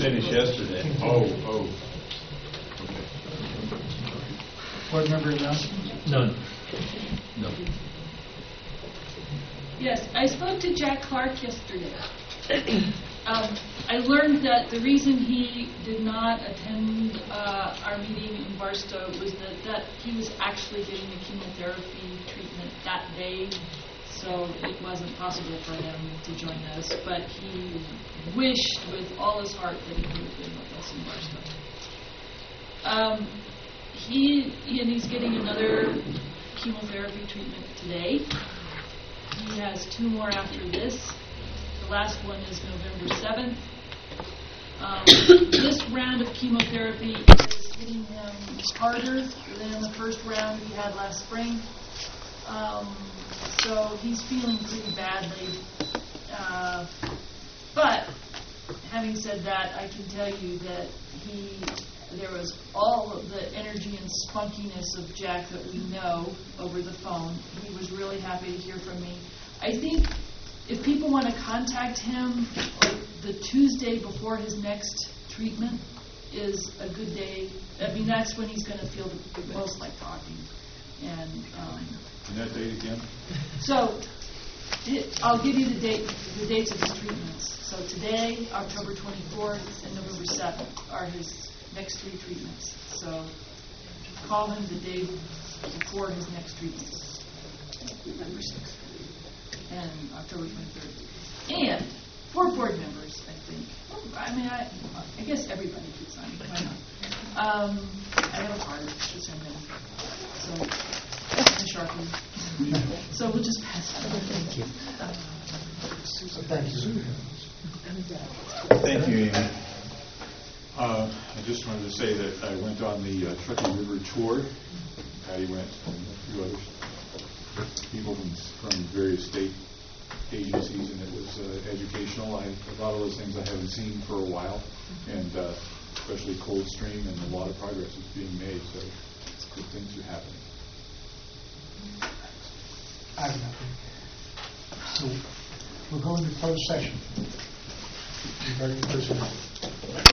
finished yesterday. Oh. Okay. Board member announcements? None. No. Yes, I spoke to Jack Clark yesterday. I learned that the reason he did not attend our meeting in Barstow was that he was actually getting the chemotherapy treatment that day, so it wasn't possible for him to join us. But he wished with all his heart that he could have been with us in Barstow. He's getting another chemotherapy treatment today. He has 2 more after this. The last one is November 7th. This round of chemotherapy is hitting him harder than the first round he had last spring. So he's feeling pretty badly. But having said that, I can tell you that there was all of the energy and spunkiness of Jack that we know over the phone. He was really happy to hear from me. I think if people want to contact him, the Tuesday before his next treatment is a good day. I mean, that's when he's going to feel the most like talking. And that date again? So I'll give you the dates of his treatments. So today, October 24th, and November 7th are his next 3 treatments. So call him the day before his next treatment. November 6th and October 23rd. And 4 board members, I think. I mean, I guess everybody could sign. Why not? I have a card to send him. So, and a Sharpie. So we'll just pass it on. Thank you. Thank you. Thank you, Amy. I just wanted to say that I went on the Truckee River tour. Patty went, and a few others. People from various state agencies, and it was educational. A lot of those things I haven't seen for a while, and especially Coldstream, and a lot of progress is being made, so good things are happening. I have nothing. So we're going to closed session regarding personnel.